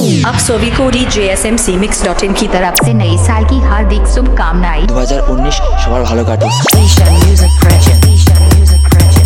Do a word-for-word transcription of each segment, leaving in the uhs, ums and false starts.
अब सभी को D J S M C mix dot in की तरफ से नई साल की हार्दिक शुभकामनाएं। दो हज़ार उन्नीस সবার ভালো কাটুক। Ishaan music present Ishaan music present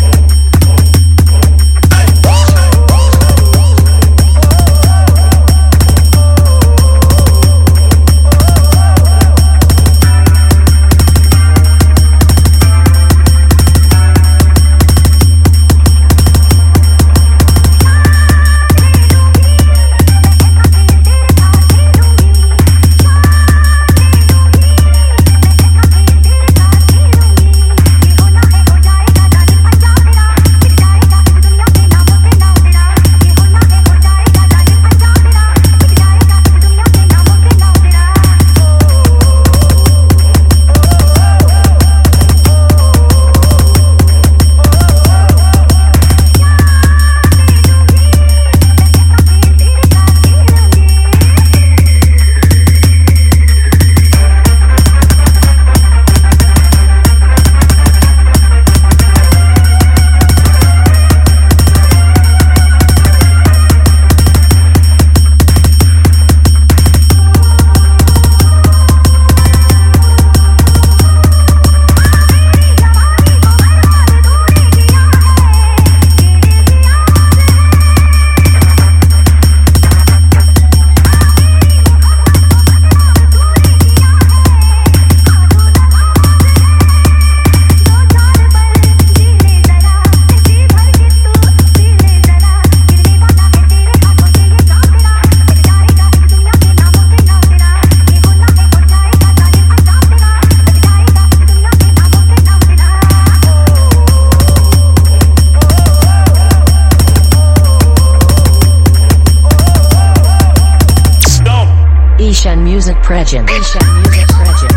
Ishaan music present Ishaan music present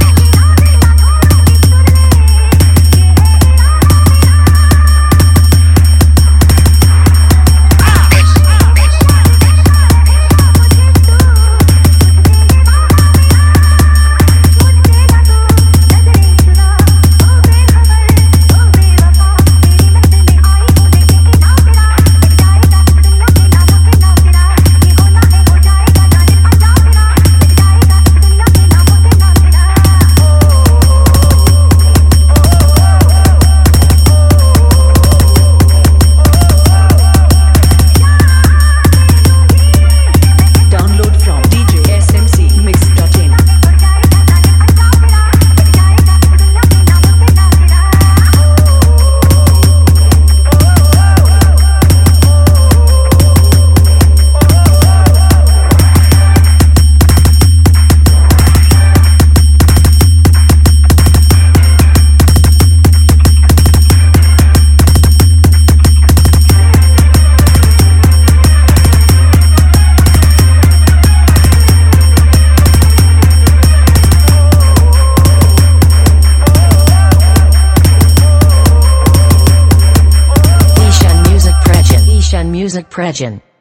Music Present.